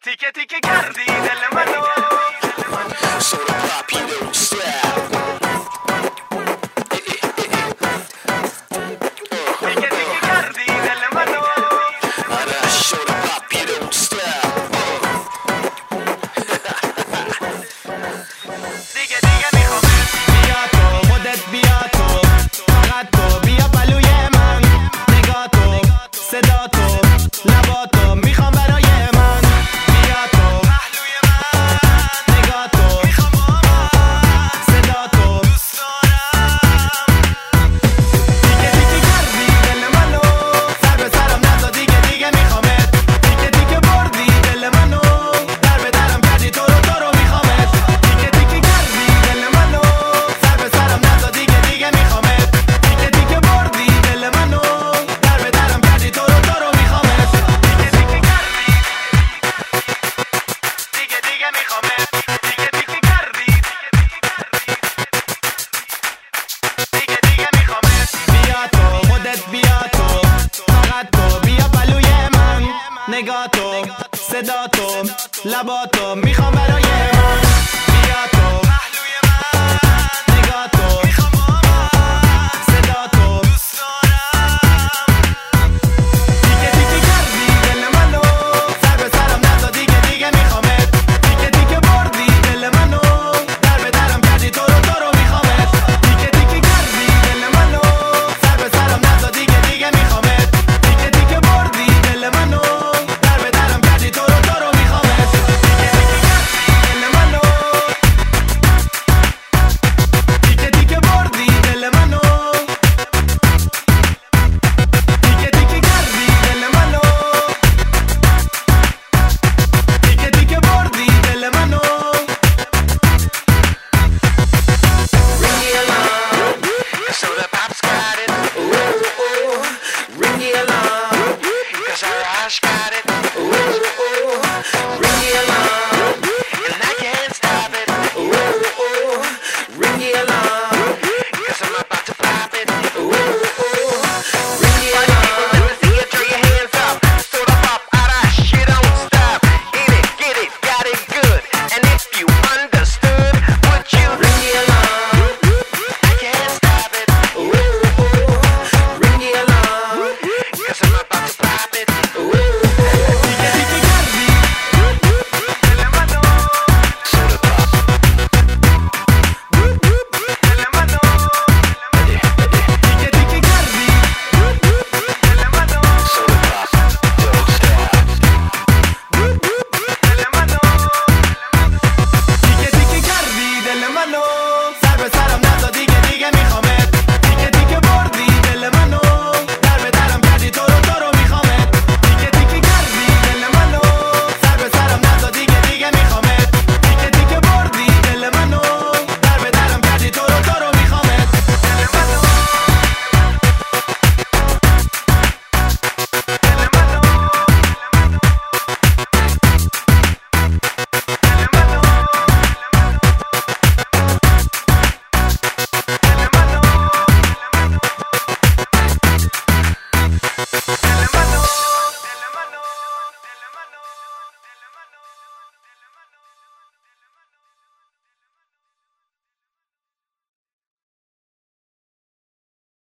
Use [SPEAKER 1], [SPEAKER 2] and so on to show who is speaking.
[SPEAKER 1] تیکه تیکه کردی دل منو
[SPEAKER 2] Soda pop, you don't stop.
[SPEAKER 1] تیکه تیکه کردی دل منو
[SPEAKER 2] آره soda pop, you don't stop.
[SPEAKER 1] دیگه میخوام
[SPEAKER 3] بیا تو خودت بیا تو فقط تو بیا پلوی من نگاه تو صدا تو لبا تو میخوام برای من بیا تو
[SPEAKER 1] پهلوی من
[SPEAKER 3] نگاه تو
[SPEAKER 1] میخوام با من
[SPEAKER 3] صدا تو
[SPEAKER 1] دوست دارم
[SPEAKER 3] تیکه تیکه کردی دل منو سر به سرم نزا دیگه میخوامت تیکه تیکه بردی دل منو در به درم کردی تو رو میخوامت تیکه تیکه کردی دل منو سر به سرم نزا دیگه میخوامت تیکه تیکه بردی دل منو در به درم کردی تو رو میخوامت
[SPEAKER 1] تیکه تیکه کردی دیگه میخوامت تیکه تیکه کردی دیگه میخوامت
[SPEAKER 3] بیا تو خودت بیا تو فقط تو بیا پلوی من نگاه تو صدا تو لبا تو میخوام برای من بیا تو